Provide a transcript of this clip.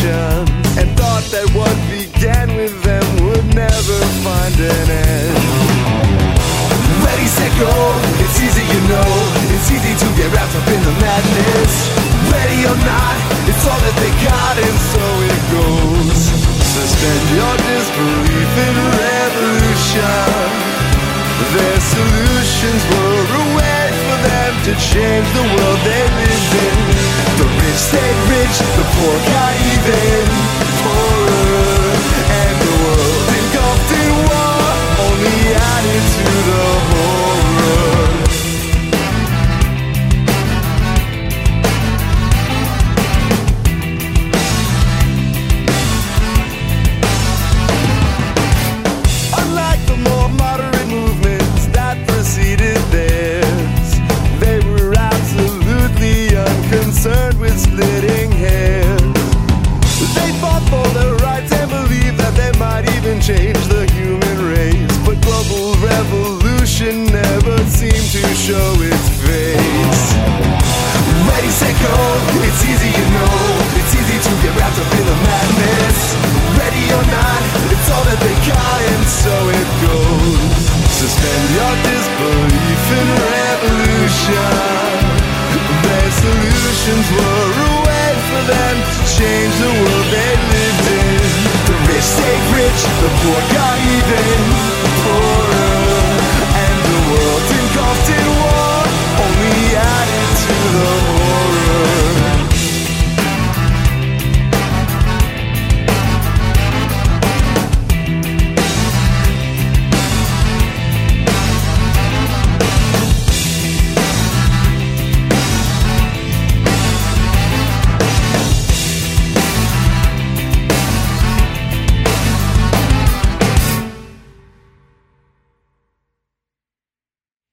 revolutions, and thought that what began with them would never find an end. Ready, set, go, it's easy, you know. It's easy to get wrapped up in the madness. Ready or not, it's all that they got, and so it goes. Suspend your disbelief in revolution. Their solutions were a way for them to change the world they lived in. The rich stayed rich, the poor got even poorer, and the world engulfed in war only added to the horror. Unlike the more moderate movements that preceded theirs, they were absolutely unconcerned with splitting hairs. They fought for their rights and believed that they might even change the human race. But global revolution never seemed to show its face. Ready, set, go, it's easy, you know. It's easy to get wrapped up in the madness. Ready or not, it's all that they got, and so it goes. Suspend your disbelief in revolution. Their solutions were a way for them to change the world they lived in. The rich stayed rich, the poor